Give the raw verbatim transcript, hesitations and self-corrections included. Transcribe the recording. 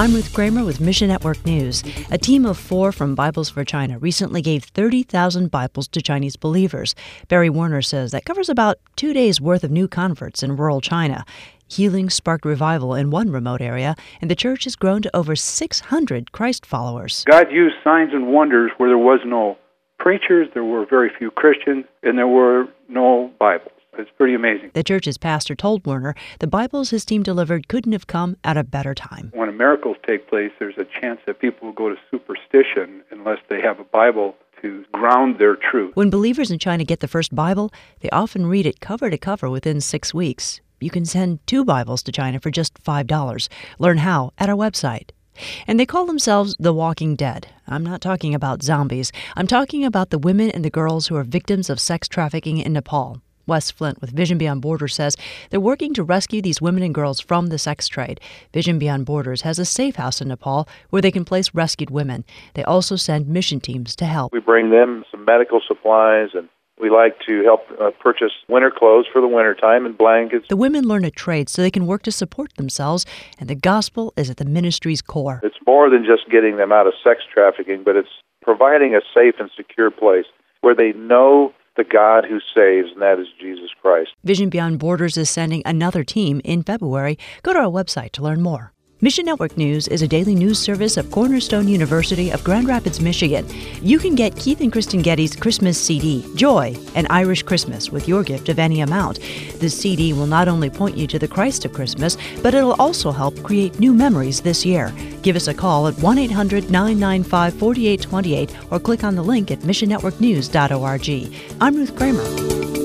I'm Ruth Kramer with Mission Network News. A team of four from Bibles for China recently gave thirty thousand Bibles to Chinese believers. Barry Warner says that covers about two days' worth of new converts in rural China. Healing sparked revival in one remote area, and the church has grown to over six hundred Christ followers. God used signs and wonders where there was no preachers, there were very few Christians, and there were no Bibles. It's pretty amazing. The church's pastor told Warner the Bibles his team delivered couldn't have come at a better time. When miracles take place, there's a chance that people will go to superstition unless they have a Bible to ground their truth. When believers in China get the first Bible, they often read it cover to cover within six weeks. You can send two Bibles to China for just five dollars. Learn how at our website. And they call themselves the Walking Dead. I'm not talking about zombies. I'm talking about the women and the girls who are victims of sex trafficking in Nepal. Wes Flint with Vision Beyond Borders says they're working to rescue these women and girls from the sex trade. Vision Beyond Borders has a safe house in Nepal where they can place rescued women. They also send mission teams to help. We bring them some medical supplies, and we like to help uh, purchase winter clothes for the wintertime and blankets. The women learn a trade so they can work to support themselves, and the gospel is at the ministry's core. It's more than just getting them out of sex trafficking, but it's providing a safe and secure place where they know the God who saves, and that is Jesus Christ. Vision Beyond Borders is sending another team in February. Go to our website to learn more. Mission Network News is a daily news service of Cornerstone University of Grand Rapids, Michigan. You can get Keith and Kristen Getty's Christmas C D, Joy, an Irish Christmas, with your gift of any amount. This C D will not only point you to the Christ of Christmas, but it'll also help create new memories this year. Give us a call at one eight hundred nine nine five four eight two eight or click on the link at mission network news dot org. I'm Ruth Kramer.